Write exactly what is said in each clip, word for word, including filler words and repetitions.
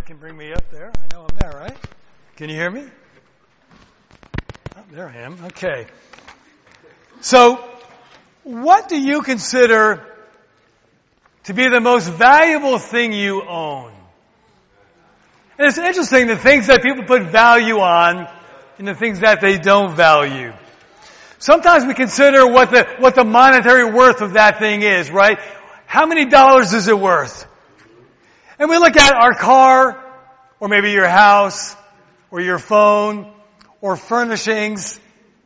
can bring me up there. I know I'm there, right? Can you hear me? Oh, there I am. Okay. So, what do you consider to be the most valuable thing you own? And it's interesting the things that people put value on and the things that they don't value. Sometimes we consider what the what the monetary worth of that thing is, right? How many dollars is it worth? And we look at our car, or maybe your house, or your phone, or furnishings,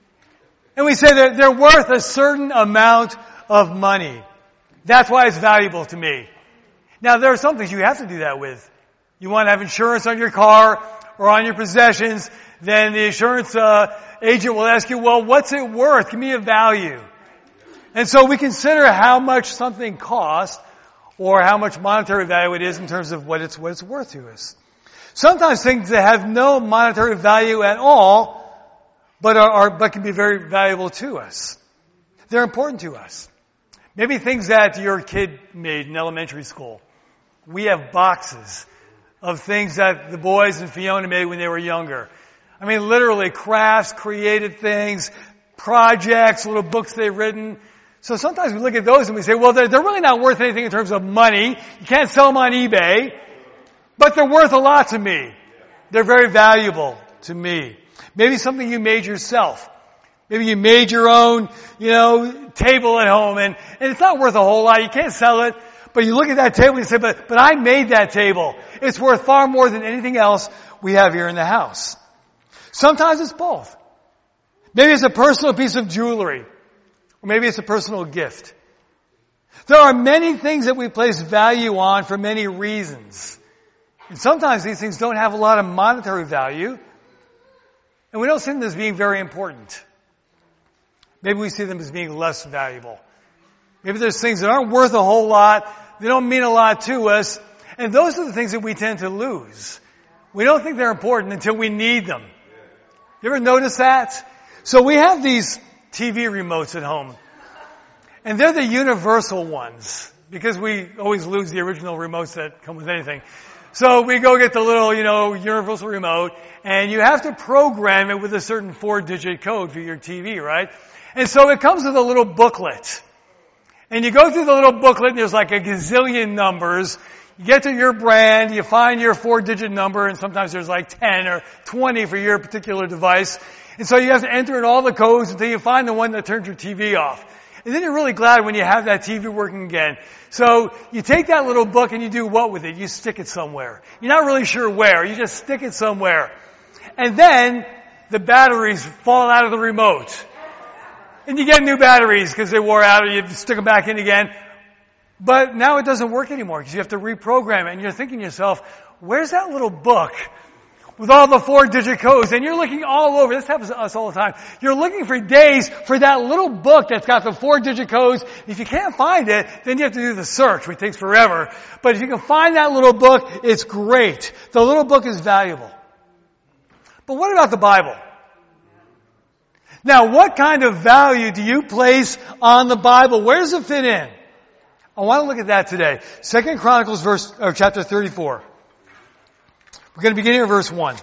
and we say that they're worth a certain amount of money. That's why it's valuable to me. Now, there are some things you have to do that with. You want to have insurance on your car or on your possessions, then the insurance uh, agent will ask you, well, what's it worth? Give me a value. And so we consider how much something costs or how much monetary value it is in terms of what it's, what it's worth to us. Sometimes things that have no monetary value at all, but are, are but can be very valuable to us. They're important to us. Maybe things that your kid made in elementary school. We have boxes of things that the boys and Fiona made when they were younger. I mean, literally crafts, created things, projects, little books they've written. So sometimes we look at those and we say, well, they're, they're really not worth anything in terms of money. You can't sell them on eBay, but they're worth a lot to me. They're very valuable to me. Maybe something you made yourself. Maybe you made your own, you know, table at home, and, and it's not worth a whole lot. You can't sell it. But you look at that table and you say, but, but I made that table. It's worth far more than anything else we have here in the house. Sometimes it's both. Maybe it's a personal piece of jewelry. Or maybe it's a personal gift. There are many things that we place value on for many reasons. And sometimes these things don't have a lot of monetary value. And we don't see them as being very important. Maybe we see them as being less valuable. Maybe there's things that aren't worth a whole lot. They don't mean a lot to us. And those are the things that we tend to lose. We don't think they're important until we need them. You ever notice that? So we have these T V remotes at home. And they're the universal ones. Because we always lose the original remotes that come with anything. So we go get the little, you know, universal remote. And you have to program it with a certain four-digit code for your T V, right? And so it comes with a little booklet. And you go through the little booklet and there's like a gazillion numbers. You get to your brand, you find your four-digit number, and sometimes there's like ten or twenty for your particular device. And so you have to enter in all the codes until you find the one that turns your T V off. And then you're really glad when you have that T V working again. So you take that little book and you do what with it? You stick it somewhere. You're not really sure where. You just stick it somewhere. And then the batteries fall out of the remote. And you get new batteries because they wore out, and you stick them back in again. But now it doesn't work anymore because you have to reprogram it. And you're thinking to yourself, where's that little book with all the four-digit codes? And you're looking all over. This happens to us all the time. You're looking for days for that little book that's got the four-digit codes. If you can't find it, then you have to do the search, which takes forever. But if you can find that little book, it's great. The little book is valuable. But what about the Bible? Now, what kind of value do you place on the Bible? Where does it fit in? I want to look at that today. Second Chronicles verse, or chapter thirty-four. We're going to begin here at verse one.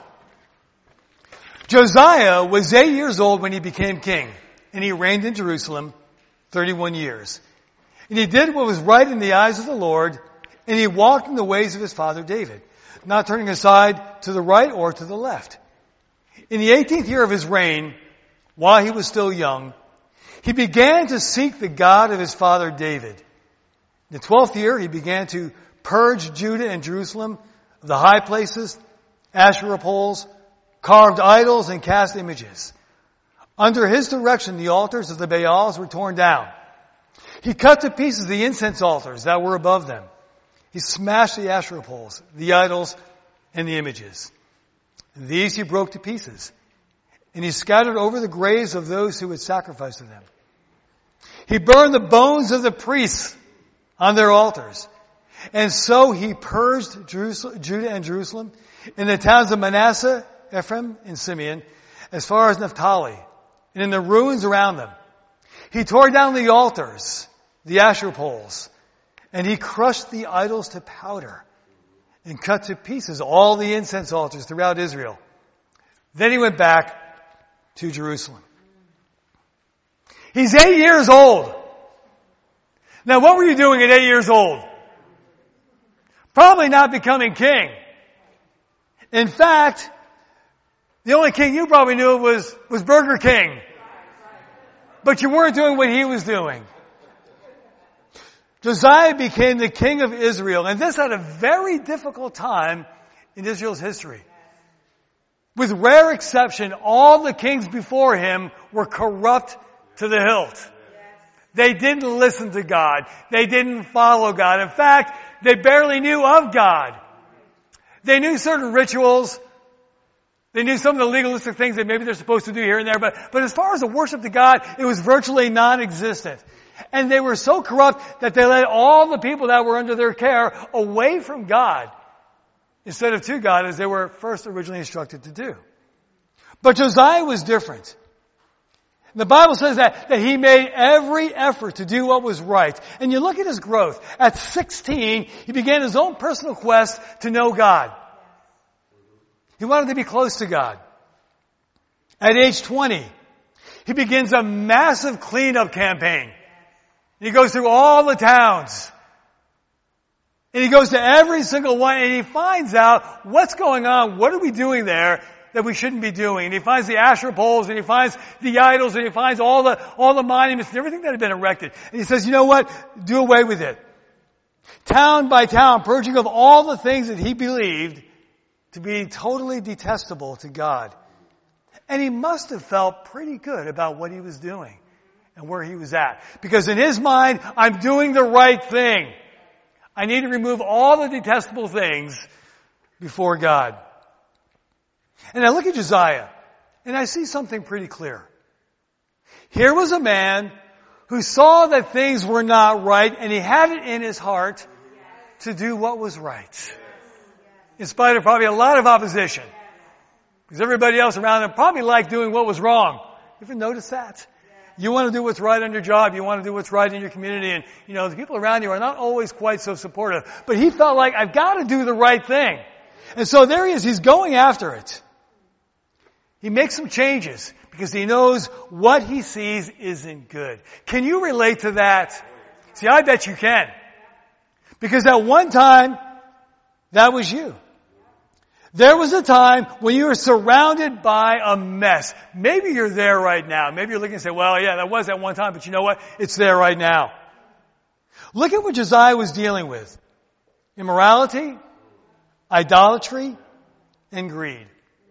Josiah was eight years old when he became king, and he reigned in Jerusalem thirty-one years. And he did what was right in the eyes of the Lord, and he walked in the ways of his father David, not turning aside to the right or to the left. In the eighteenth year of his reign, while he was still young, he began to seek the God of his father David. In the twelfth year, he began to purge Judah and Jerusalem of the high places, Asherah poles, carved idols, and cast images. Under his direction, the altars of the Baals were torn down. He cut to pieces the incense altars that were above them. He smashed the Asherah poles, the idols, and the images. These he broke to pieces. And he scattered over the graves of those who had sacrificed to them. He burned the bones of the priests on their altars. And so he purged Jerusalem, Judah and Jerusalem in the towns of Manasseh, Ephraim, and Simeon, as far as Naphtali, and in the ruins around them. He tore down the altars, the Asherah poles, and he crushed the idols to powder. and cut to pieces all the incense altars throughout Israel. Then he went back to Jerusalem. He's eight years old. Now, what were you doing at eight years old? Probably not becoming king. In fact, the only king you probably knew was, was Burger King. But you weren't doing what he was doing. Josiah became the king of Israel, and this at a very difficult time in Israel's history. With rare exception, all the kings before him were corrupt to the hilt. They didn't listen to God. They didn't follow God. In fact, they barely knew of God. They knew certain rituals. They knew some of the legalistic things that maybe they're supposed to do here and there, but, but as far as the worship to God, it was virtually non-existent. And they were so corrupt that they led all the people that were under their care away from God instead of to God as they were first originally instructed to do. But Josiah was different. The Bible says that, that he made every effort to do what was right. And you look at his growth. At sixteen, he began his own personal quest to know God. He wanted to be close to God. At age twenty, he begins a massive cleanup campaign. He goes through all the towns. And he goes to every single one and he finds out what's going on, what are we doing there that we shouldn't be doing. And he finds the Asherah poles and he finds the idols and he finds all the, all the monuments and everything that had been erected. And he says, you know what? Do away with it. Town by town, purging of all the things that he believed to be totally detestable to God. And he must have felt pretty good about what he was doing and where he was at. Because in his mind, I'm doing the right thing. I need to remove all the detestable things before God. And I look at Josiah, and I see something pretty clear. Here was a man who saw that things were not right, and he had it in his heart to do what was right. In spite of probably a lot of opposition. Because everybody else around him probably liked doing what was wrong. You ever notice that? You want to do what's right on your job. You want to do what's right in your community. And, you know, the people around you are not always quite so supportive. But he felt like, I've got to do the right thing. And so there he is. He's going after it. He makes some changes because he knows what he sees isn't good. Can you relate to that? See, I bet you can. Because at one time, that was you. There was a time when you were surrounded by a mess. Maybe you're there right now. Maybe you're looking and say, well, yeah, that was at one time, but you know what? It's there right now. Look at what Josiah was dealing with. Immorality, idolatry, and greed.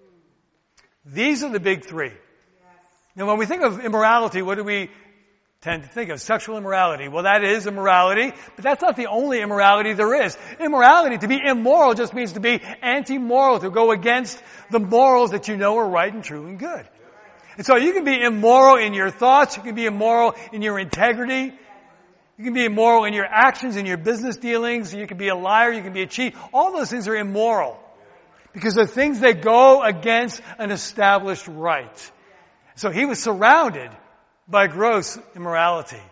These are the big three. Now, when we think of immorality, what do we tend to think of? Sexual immorality. Well, that is immorality, but that's not the only immorality there is. Immorality, to be immoral, just means to be anti-moral, to go against the morals that you know are right and true and good. And so you can be immoral in your thoughts, you can be immoral in your integrity, you can be immoral in your actions, in your business dealings, you can be a liar, you can be a cheat. All those things are immoral. Because they're things that go against an established right. So he was surrounded by gross immorality.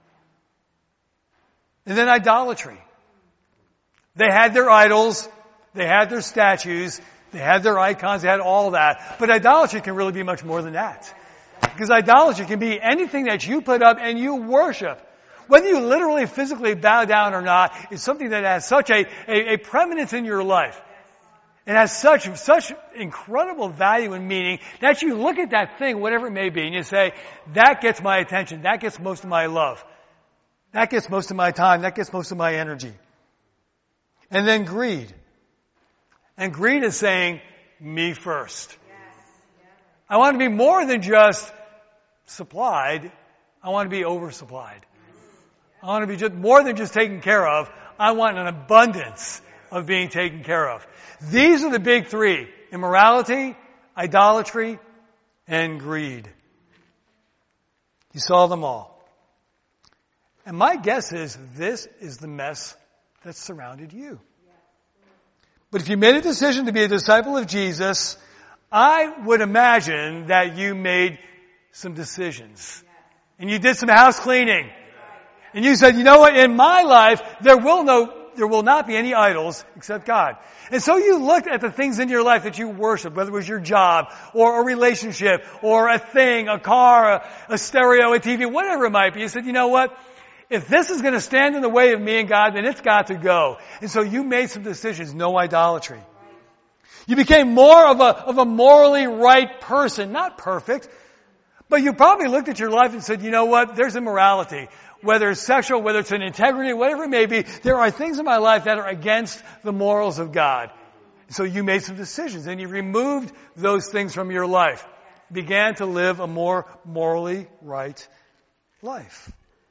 And then idolatry. They had their idols, they had their statues, they had their icons, they had all that. But idolatry can really be much more than that. Because idolatry can be anything that you put up and you worship. Whether you literally, physically bow down or not, is something that has such a, a, a preeminence in your life. It has such, such incredible value and meaning that you look at that thing, whatever it may be, and you say, that gets my attention, that gets most of my love, that gets most of my time, that gets most of my energy. And then greed. And greed is saying, me first. I want to be more than just supplied, I want to be oversupplied. I want to be just more than just taken care of, I want an abundance of being taken care of. These are the big three. Immorality, idolatry, and greed. You saw them all. And my guess is this is the mess that surrounded you. But if you made a decision to be a disciple of Jesus, I would imagine that you made some decisions. And you did some house cleaning. And you said, you know what, in my life, there will no there will not be any idols except God. And so you looked at the things in your life that you worship, whether it was your job, or a relationship, or a thing, a car, a, a stereo, a T V, whatever it might be. You said, you know what? If this is going to stand in the way of me and God, then it's got to go. And so you made some decisions. No idolatry. You became more of a, of a morally right person. Not perfect. But you probably looked at your life and said, you know what? There's immorality. Whether it's sexual, whether it's an integrity, whatever it may be, there are things in my life that are against the morals of God. So you made some decisions and you removed those things from your life. Began to live a more morally right life.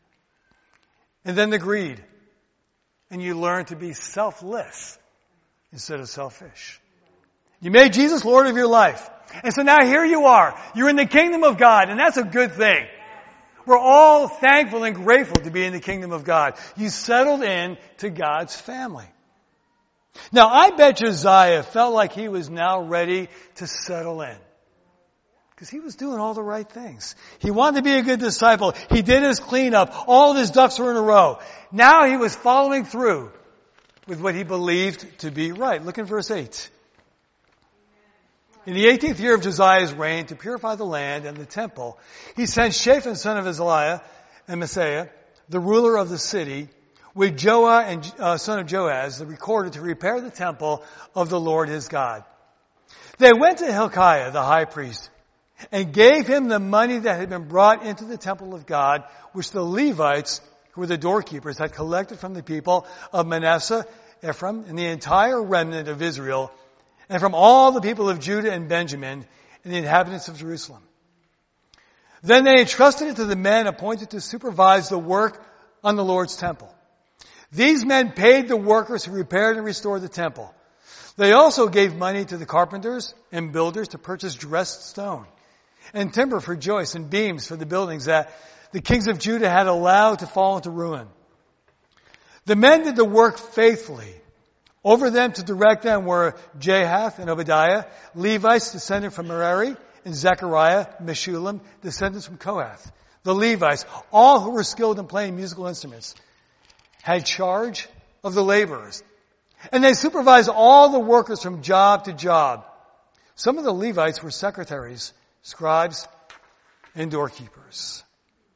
And then the greed. And you learned to be selfless instead of selfish. You made Jesus Lord of your life. And so now here you are. You're in the kingdom of God, and that's a good thing. We're all thankful and grateful to be in the kingdom of God. You settled in to God's family. Now, I bet Josiah felt like he was now ready to settle in. Because he was doing all the right things. He wanted to be a good disciple. He did his cleanup. All of his ducks were in a row. Now he was following through with what he believed to be right. Look in verse eight. In the eighteenth year of Josiah's reign, to purify the land and the temple, he sent Shaphan, son of Azaliah, and Messiah, the ruler of the city, with Joah, and uh, son of Joaz, the recorder, to repair the temple of the Lord his God. They went to Hilkiah, the high priest, and gave him the money that had been brought into the temple of God, which the Levites, who were the doorkeepers, had collected from the people of Manasseh, Ephraim, and the entire remnant of Israel, and from all the people of Judah and Benjamin, and the inhabitants of Jerusalem. Then they entrusted it to the men appointed to supervise the work on the Lord's temple. These men paid the workers who repaired and restored the temple. They also gave money to the carpenters and builders to purchase dressed stone, and timber for joists and beams for the buildings that the kings of Judah had allowed to fall into ruin. The men did the work faithfully. Over them to direct them were Jahath and Obadiah, Levites descended from Merari, and Zechariah, Meshullam, descendants from Kohath. The Levites, all who were skilled in playing musical instruments, had charge of the laborers. And they supervised all the workers from job to job. Some of the Levites were secretaries, scribes, and doorkeepers.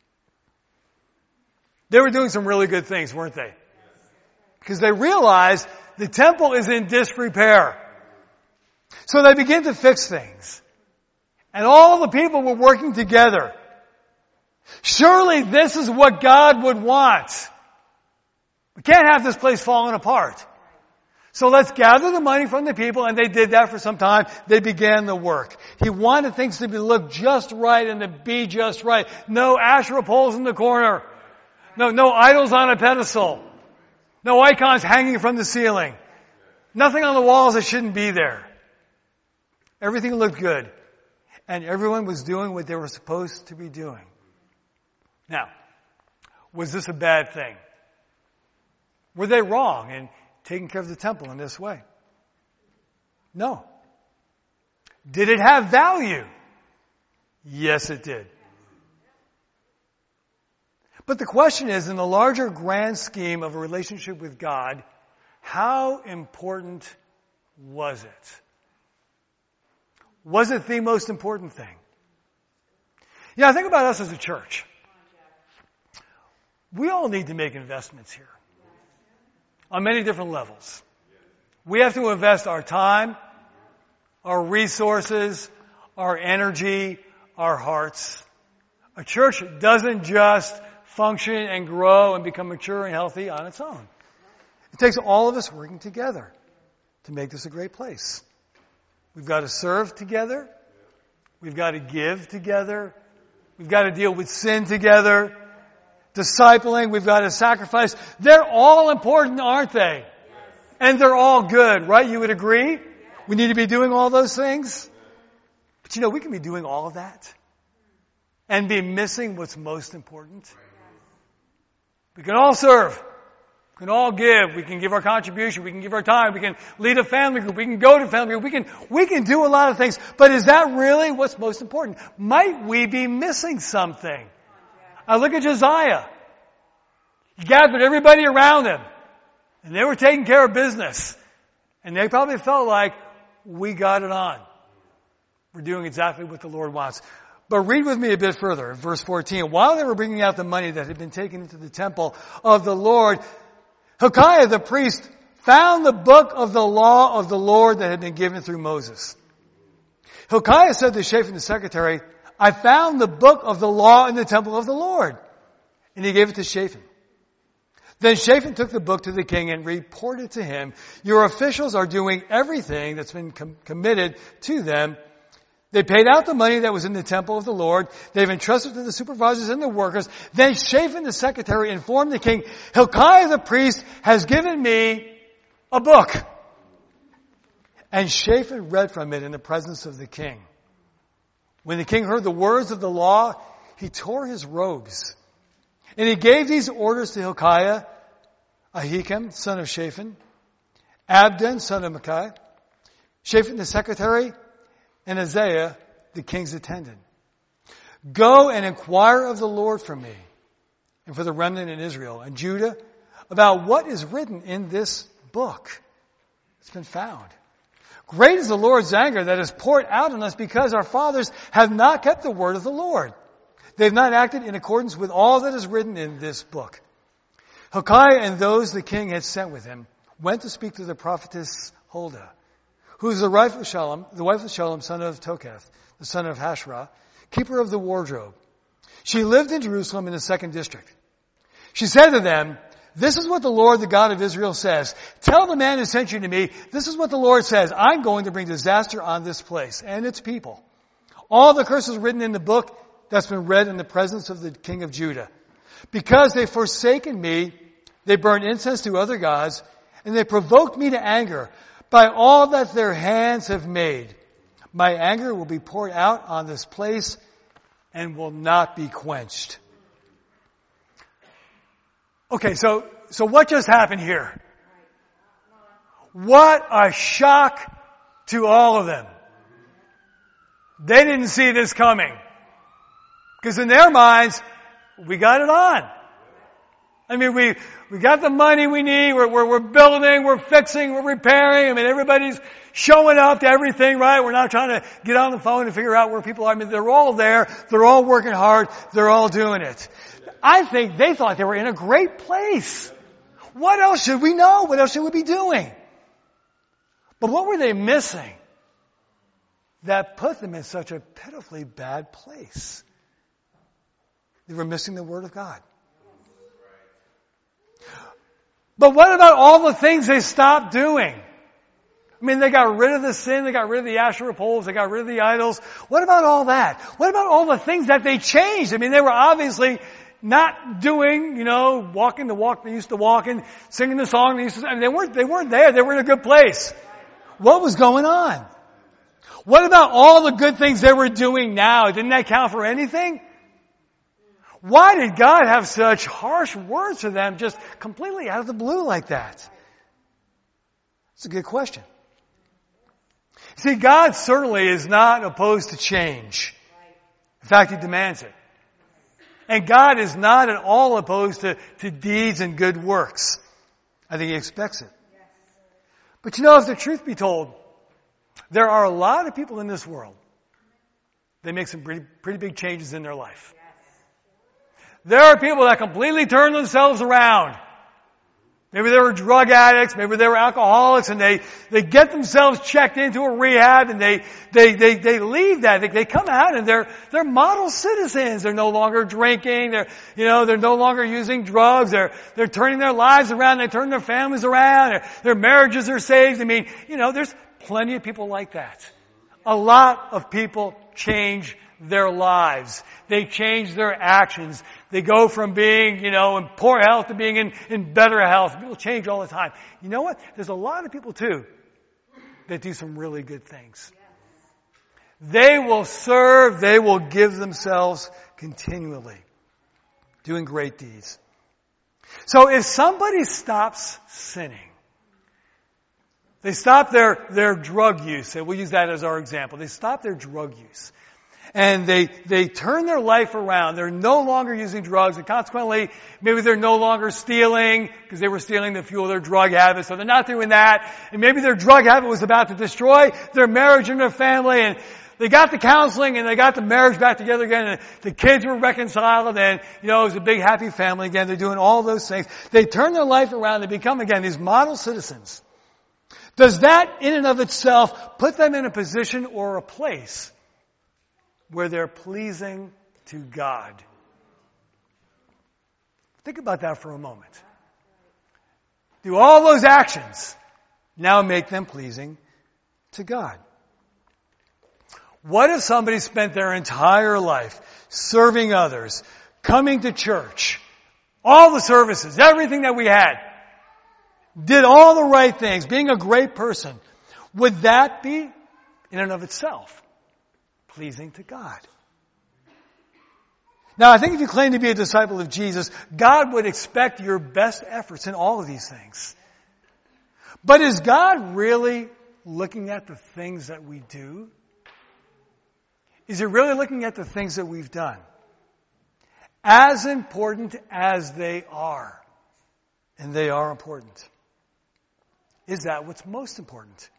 They were doing some really good things, weren't they? Because they realized the temple is in disrepair. So they begin to fix things. And all the people were working together. Surely this is what God would want. We can't have this place falling apart. So let's gather the money from the people, and they did that for some time. They began the work. He wanted things to be look just right and to be just right. No Asherah poles in the corner. No, no idols on a pedestal. No icons hanging from the ceiling. Nothing on the walls that shouldn't be there. Everything looked good. And everyone was doing what they were supposed to be doing. Now, was this a bad thing? Were they wrong in taking care of the temple in this way? No. Did it have value? Yes, it did. But the question is, in the larger grand scheme of a relationship with God, how important was it? Was it the most important thing? You know, think about us as a church. We all need to make investments here on many different levels. We have to invest our time, our resources, our energy, our hearts. A church doesn't just function and grow and become mature and healthy on its own. It takes all of us working together to make this a great place. We've got to serve together. We've got to give together. We've got to deal with sin together. Discipling, we've got to sacrifice. They're all important, aren't they? And they're all good, right? You would agree? We need to be doing all those things. But you know, we can be doing all of that and be missing what's most important. We can all serve. We can all give. We can give our contribution. We can give our time. We can lead a family group. We can go to a family group. We can, we can do a lot of things. But is that really what's most important? Might we be missing something? I look at Josiah. He gathered everybody around him. And they were taking care of business. And they probably felt like, we got it on. We're doing exactly what the Lord wants. But read with me a bit further, verse fourteen. While they were bringing out the money that had been taken into the temple of the Lord, Hilkiah the priest found the book of the law of the Lord that had been given through Moses. Hilkiah said to Shaphan the secretary, I found the book of the law in the temple of the Lord. And he gave it to Shaphan. Then Shaphan took the book to the king and reported to him, your officials are doing everything that's been com- committed to them. They paid out the money that was in the temple of the Lord. They've entrusted to the supervisors and the workers. Then Shaphan the secretary informed the king, Hilkiah the priest has given me a book. And Shaphan read from it in the presence of the king. When the king heard the words of the law, he tore his robes. And he gave these orders to Hilkiah, Ahikam, son of Shaphan, Abdon, son of Micaiah, Shaphan the secretary, and Isaiah, the king's attendant. Go and inquire of the Lord for me and for the remnant in Israel and Judah about what is written in this book. It's been found. Great is the Lord's anger that is poured out on us because our fathers have not kept the word of the Lord. They've not acted in accordance with all that is written in this book. Hilkiah and those the king had sent with him went to speak to the prophetess Huldah, who is the wife of Shallum, the wife of Shallum, son of Toketh, the son of Hashra, keeper of the wardrobe. She lived in Jerusalem in the second district. She said to them, this is what the Lord, the God of Israel, says. Tell the man who sent you to me, this is what the Lord says. I'm going to bring disaster on this place and its people. All the curses written in the book that's been read in the presence of the king of Judah. Because they've forsaken me, they burned incense to other gods, and they provoked me to anger by all that their hands have made. My anger will be poured out on this place and will not be quenched. Okay, so, so what just happened here? What a shock to all of them. They didn't see this coming. Because in their minds, we got it on. I mean, we, we got the money we need, we're, we're, we're building, we're fixing, we're repairing. I mean, everybody's showing up to everything, right? We're not trying to get on the phone and figure out where people are. I mean, they're all there, they're all working hard, they're all doing it. I think they thought they were in a great place. What else should we know? What else should we be doing? But what were they missing that put them in such a pitifully bad place? They were missing the Word of God. But what about all the things they stopped doing? I mean, they got rid of the sin, they got rid of the Asherah poles, they got rid of the idols. What about all that? What about all the things that they changed? I mean, they were obviously not doing, you know, walking the walk they used to walk and singing the song they used to. I mean, they weren't, they weren't there. They were in a good place. What was going on? What about all the good things they were doing now? Didn't that count for anything? Why did God have such harsh words to them just completely out of the blue like that? It's a good question. See, God certainly is not opposed to change. In fact, He demands it. And God is not at all opposed to, to deeds and good works. I think He expects it. But you know, if the truth be told, there are a lot of people in this world that make some pretty, pretty big changes in their life. There are people that completely turn themselves around. Maybe they were drug addicts, maybe they were alcoholics, and they, they get themselves checked into a rehab, and they, they, they, they leave that. They, they come out and they're, they're model citizens. They're no longer drinking. They're, you know, they're no longer using drugs. They're, they're turning their lives around. They turn their families around. Their, their marriages are saved. I mean, you know, there's plenty of people like that. A lot of people change their lives. They change their actions. They go from being, you know, in poor health to being in, in better health. People change all the time. You know what? There's a lot of people, too, that do some really good things. They will serve. They will give themselves continually, doing great deeds. So if somebody stops sinning, they stop their, their drug use, and we'll use that as our example. They stop their drug use. And they, they turn their life around. They're no longer using drugs, and consequently, maybe they're no longer stealing because they were stealing to fuel their drug habit. So they're not doing that. And maybe their drug habit was about to destroy their marriage and their family. And they got the counseling and they got the marriage back together again. And the kids were reconciled. And, you know, it was a big happy family again. They're doing all those things. They turn their life around. They become, again, these model citizens. Does that in and of itself put them in a position or a place where they're pleasing to God? Think about that for a moment. Do all those actions now make them pleasing to God? What if somebody spent their entire life serving others, coming to church, all the services, everything that we had, did all the right things, being a great person? Would that be, in and of itself, pleasing to God? Now, I think if you claim to be a disciple of Jesus, God would expect your best efforts in all of these things. But is God really looking at the things that we do? Is He really looking at the things that we've done? As important as they are, and they are important, is that what's most important?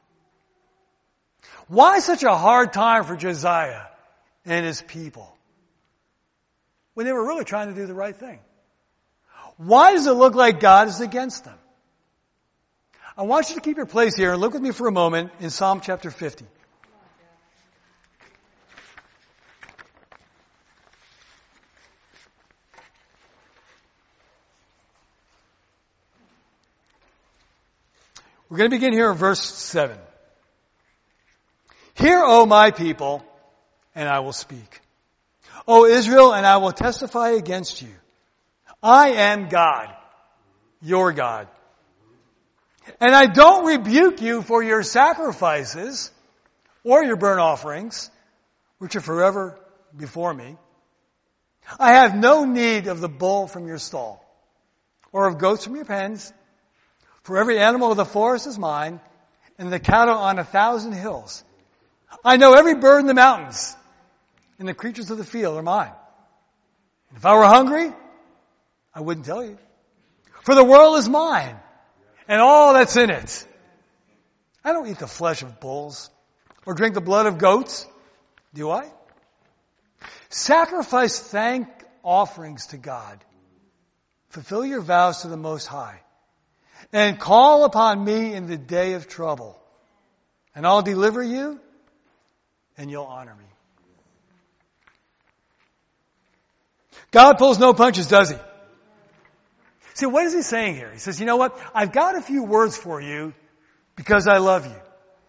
Why such a hard time for Josiah and his people when they were really trying to do the right thing? Why does it look like God is against them? I want you to keep your place here and look with me for a moment in Psalm chapter fifty. We're going to begin here in verse seven. Hear, O my people, and I will speak. O Israel, and I will testify against you. I am God, your God. And I don't rebuke you for your sacrifices or your burnt offerings, which are forever before me. I have no need of the bull from your stall, or of goats from your pens. For every animal of the forest is mine, and the cattle on a thousand hills. I know every bird in the mountains, and the creatures of the field are mine. And if I were hungry, I wouldn't tell you. For the world is mine, and all that's in it. I don't eat the flesh of bulls, or drink the blood of goats, do I? Sacrifice thank offerings to God. Fulfill your vows to the Most High. And call upon me in the day of trouble. And I'll deliver you, and you'll honor me. God pulls no punches, does He? See, what is He saying here? He says, you know what? I've got a few words for you because I love you.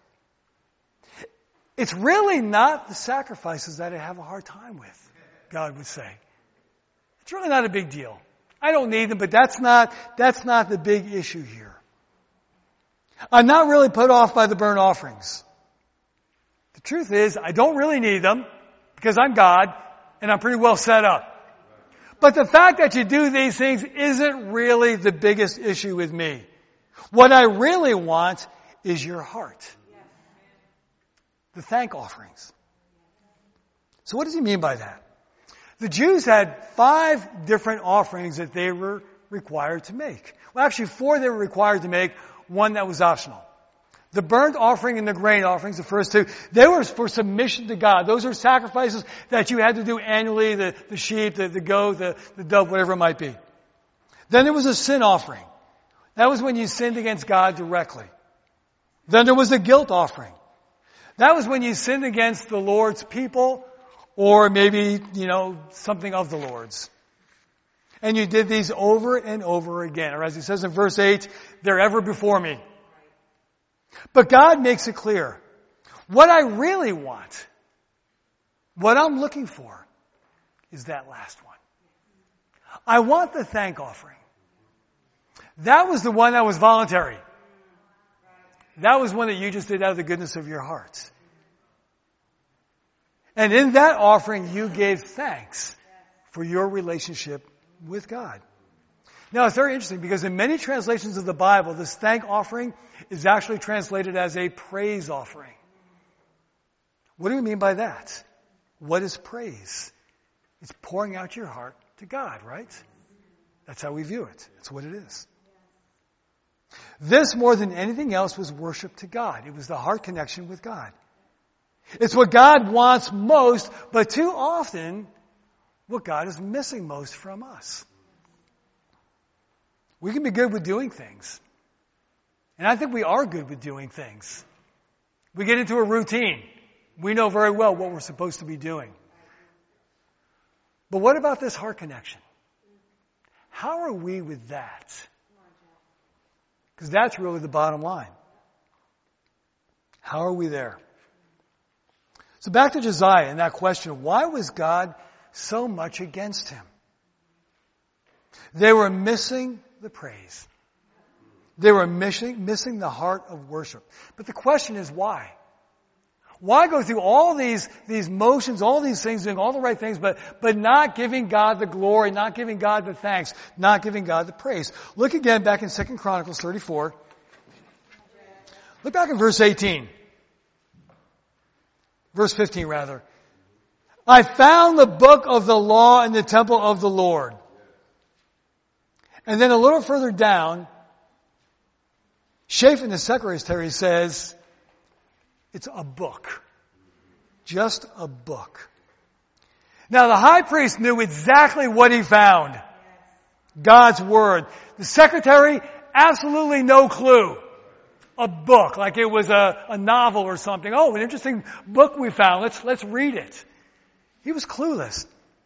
It's really not the sacrifices that I have a hard time with, God would say. It's really not a big deal. I don't need them, but that's not, that's not the big issue here. I'm not really put off by the burnt offerings. The truth is, I don't really need them because I'm God and I'm pretty well set up. But the fact that you do these things isn't really the biggest issue with me. What I really want is your heart. The thank offerings. So what does he mean by that? The Jews had five different offerings that they were required to make. Well, actually four they were required to make, one that was optional. The burnt offering and the grain offerings, the first two, they were for submission to God. Those are sacrifices that you had to do annually, the, the sheep, the, the goat, the, the dove, whatever it might be. Then there was a sin offering. That was when you sinned against God directly. Then there was a guilt offering. That was when you sinned against the Lord's people or maybe, you know, something of the Lord's. And you did these over and over again. Or as he says in verse eight, they're ever before me. But God makes it clear. What I really want, what I'm looking for, is that last one. I want the thank offering. That was the one that was voluntary. That was one that you just did out of the goodness of your hearts. And in that offering, you gave thanks for your relationship with God. Now, it's very interesting because in many translations of the Bible, this thank offering is actually translated as a praise offering. What do we mean by that? What is praise? It's pouring out your heart to God, right? That's how we view it. That's what it is. This, more than anything else, was worship to God. It was the heart connection with God. It's what God wants most, but too often, what God is missing most from us. We can be good with doing things. And I think we are good with doing things. We get into a routine. We know very well what we're supposed to be doing. But what about this heart connection? How are we with that? Because that's really the bottom line. How are we there? So back to Josiah and that question, why was God so much against him? They were missing the praise. They were missing, missing the heart of worship. But the question is why? Why go through all these, these motions, all these things, doing all the right things, but, but not giving God the glory, not giving God the thanks, not giving God the praise? Look again back in Second Chronicles thirty-four. Look back in verse eighteen. Verse fifteen, rather. I found the book of the law in the temple of the Lord. And then a little further down, Shaphan the secretary says, it's a book. Just a book. Now the high priest knew exactly what he found. God's word. The secretary, absolutely no clue. A book, like it was a, a novel or something. Oh, an interesting book we found. Let's, let's read it. He was clueless.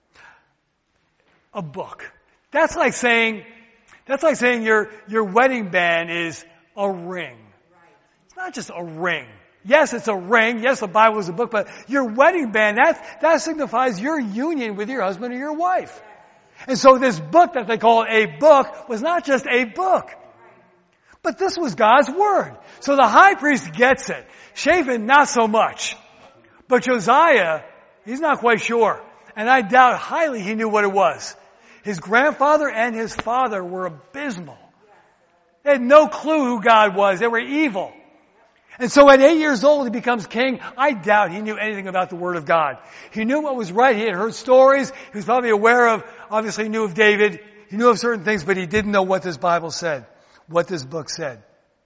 A book. That's like saying, that's like saying your, your wedding band is a ring. It's not just a ring. Yes, it's a ring. Yes, the Bible is a book, but your wedding band, that, that signifies your union with your husband or your wife. And so this book that they call a book was not just a book. But this was God's word. So the high priest gets it. Shaphan, not so much. But Josiah, he's not quite sure. And I doubt highly he knew what it was. His grandfather and his father were abysmal. They had no clue who God was. They were evil. And so at eight years old, he becomes king. I doubt he knew anything about the Word of God. He knew what was right. He had heard stories. He was probably aware of, obviously he knew of David. He knew of certain things, but he didn't know what this Bible said, what this book said.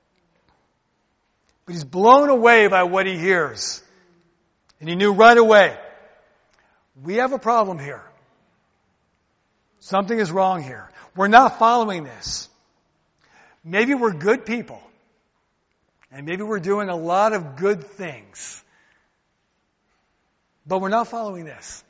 But he's blown away by what he hears. And he knew right away, we have a problem here. Something is wrong here. We're not following this. Maybe we're good people. And maybe we're doing a lot of good things. But we're not following this.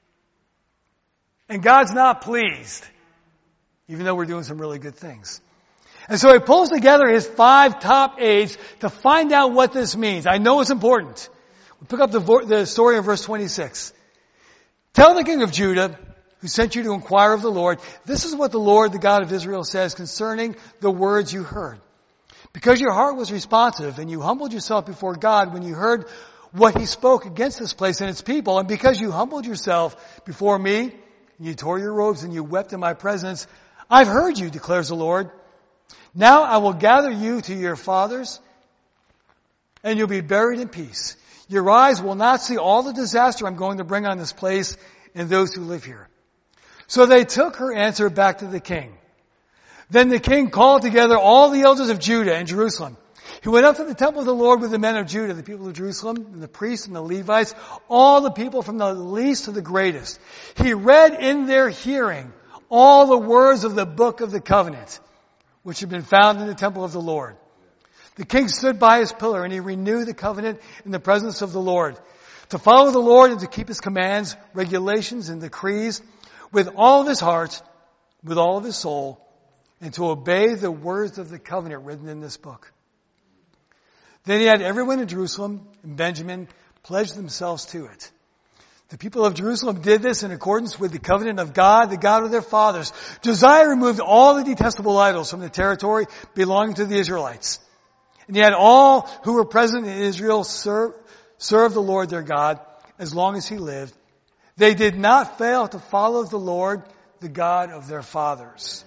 And God's not pleased, even though we're doing some really good things. And so he pulls together his five top aides to find out what this means. I know it's important. We pick up the, the story in verse twenty-six. Tell the king of Judah, who sent you to inquire of the Lord, this is what the Lord, the God of Israel, says concerning the words you heard. Because your heart was responsive and you humbled yourself before God when you heard what he spoke against this place and its people, and because you humbled yourself before me, and you tore your robes and you wept in my presence, I've heard you, declares the Lord. Now I will gather you to your fathers, and you'll be buried in peace. Your eyes will not see all the disaster I'm going to bring on this place and those who live here. So they took her answer back to the king. Then the king called together all the elders of Judah and Jerusalem. He went up to the temple of the Lord with the men of Judah, the people of Jerusalem, and the priests and the Levites, all the people from the least to the greatest. He read in their hearing all the words of the book of the covenant, which had been found in the temple of the Lord. The king stood by his pillar and he renewed the covenant in the presence of the Lord, to follow the Lord and to keep his commands, regulations, and decrees with all of his heart, with all of his soul, and to obey the words of the covenant written in this book. Then he had everyone in Jerusalem and Benjamin pledge themselves to it. The people of Jerusalem did this in accordance with the covenant of God, the God of their fathers. Josiah removed all the detestable idols from the territory belonging to the Israelites. And he had all who were present in Israel serve, serve the Lord their God as long as he lived. They did not fail to follow the Lord, the God of their fathers.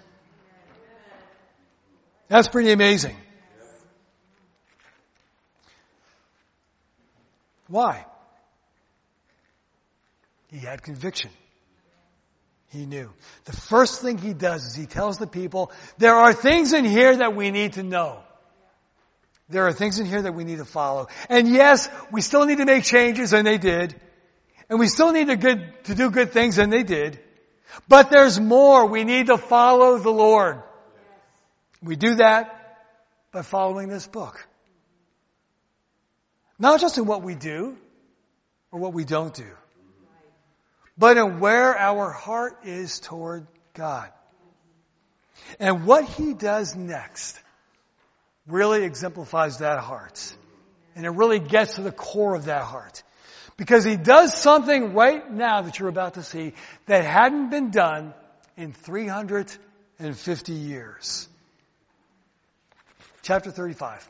That's pretty amazing. Why? He had conviction. He knew. The first thing he does is he tells the people, there are things in here that we need to know. There are things in here that we need to follow. And yes, we still need to make changes, and they did. And we still need to, good, to do good things, and they did. But there's more. We need to follow the Lord. We do that by following this book. Not just in what we do or what we don't do, but in where our heart is toward God. And what he does next really exemplifies that heart. And it really gets to the core of that heart. Because he does something right now that you're about to see that hadn't been done in three hundred fifty years. Chapter thirty-five.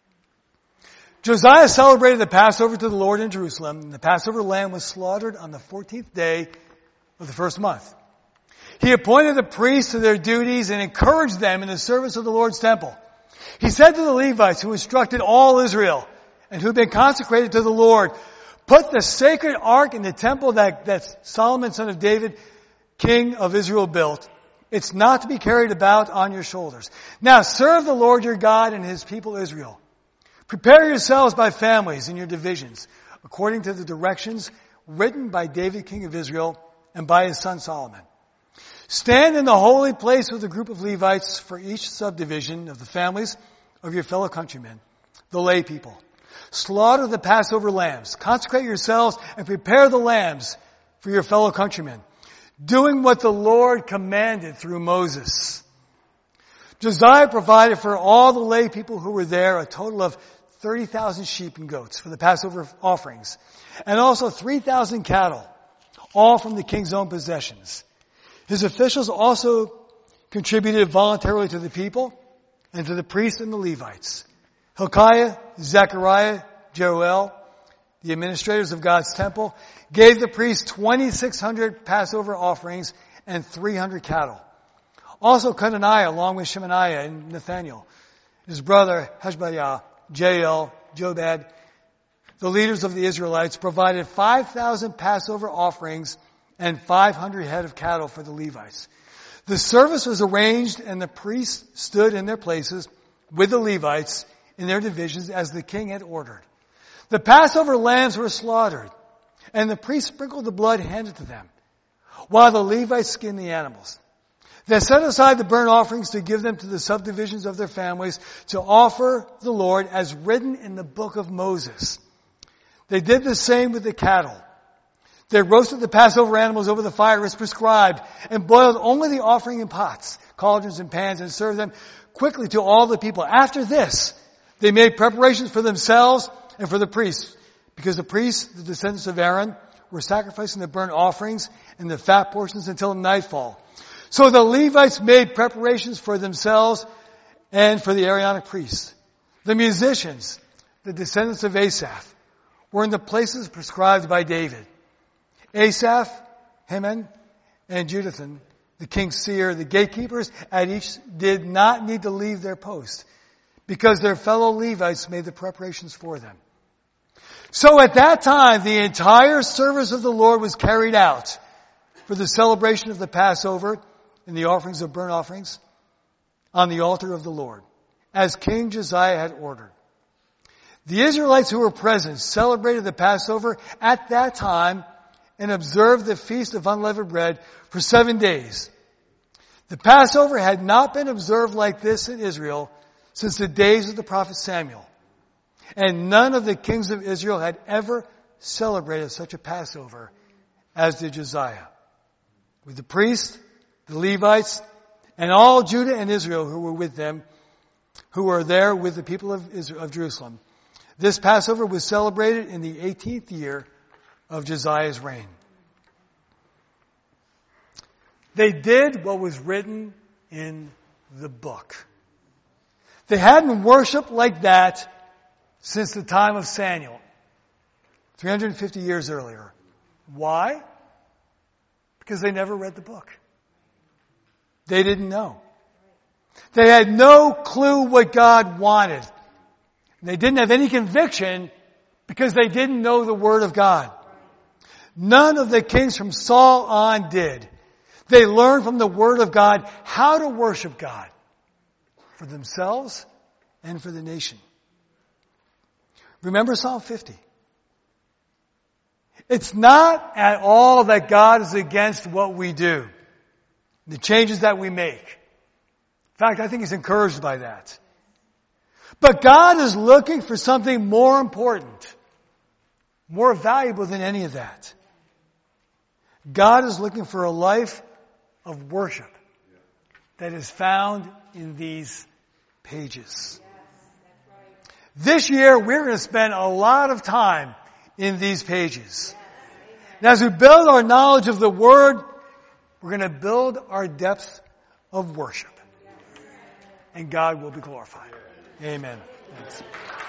Josiah celebrated the Passover to the Lord in Jerusalem, and the Passover lamb was slaughtered on the fourteenth day of the first month. He appointed the priests to their duties and encouraged them in the service of the Lord's temple. He said to the Levites who instructed all Israel and who had been consecrated to the Lord, put the sacred ark in the temple that, that Solomon, son of David, king of Israel, built. It's not to be carried about on your shoulders. Now serve the Lord your God and his people Israel. Prepare yourselves by families in your divisions, according to the directions written by David, king of Israel, and by his son Solomon. Stand in the holy place with a group of Levites for each subdivision of the families of your fellow countrymen, the lay people. Slaughter the Passover lambs. Consecrate yourselves and prepare the lambs for your fellow countrymen, doing what the Lord commanded through Moses. Josiah provided for all the lay people who were there a total of thirty thousand sheep and goats for the Passover offerings, and also three thousand cattle, all from the king's own possessions. His officials also contributed voluntarily to the people and to the priests and the Levites. Hilkiah, Zechariah, Jeroel, the administrators of God's temple, gave the priests twenty-six hundred Passover offerings and three hundred cattle. Also Conaniah, along with Shemaiah and Nathaniel, his brother Hashbaiah, Jael, Jobab, the leaders of the Israelites, provided five thousand Passover offerings and five hundred head of cattle for the Levites. The service was arranged and the priests stood in their places with the Levites in their divisions as the king had ordered. The Passover lambs were slaughtered, and the priests sprinkled the blood handed to them, while the Levites skinned the animals. They set aside the burnt offerings to give them to the subdivisions of their families to offer the Lord as written in the book of Moses. They did the same with the cattle. They roasted the Passover animals over the fire as prescribed and boiled only the offering in pots, cauldrons, and pans and served them quickly to all the people. After this, they made preparations for themselves and for the priests, because the priests, the descendants of Aaron, were sacrificing the burnt offerings and the fat portions until nightfall. So the Levites made preparations for themselves and for the Aaronic priests. The musicians, the descendants of Asaph, were in the places prescribed by David. Asaph, Heman, and Jeduthun, the king's seer, the gatekeepers at each did not need to leave their post, because their fellow Levites made the preparations for them. So at that time, the entire service of the Lord was carried out for the celebration of the Passover and the offerings of burnt offerings on the altar of the Lord, as King Josiah had ordered. The Israelites who were present celebrated the Passover at that time and observed the Feast of Unleavened Bread for seven days. The Passover had not been observed like this in Israel since the days of the prophet Samuel. And none of the kings of Israel had ever celebrated such a Passover as did Josiah. With the priests, the Levites, and all Judah and Israel who were with them, who were there with the people of Israel, of Jerusalem. This Passover was celebrated in the eighteenth year of Josiah's reign. They did what was written in the book. They hadn't worshiped like that since the time of Samuel, three hundred fifty years earlier. Why? Because they never read the book. They didn't know. They had no clue what God wanted. They didn't have any conviction because they didn't know the Word of God. None of the kings from Saul on did. They learned from the Word of God how to worship God for themselves and for the nation. Remember Psalm fifty. It's not at all that God is against what we do, the changes that we make. In fact, I think He's encouraged by that. But God is looking for something more important, more valuable than any of that. God is looking for a life of worship that is found in these pages. This year, we're going to spend a lot of time in these pages. And as we build our knowledge of the Word, we're going to build our depth of worship. And God will be glorified. Amen. Thanks.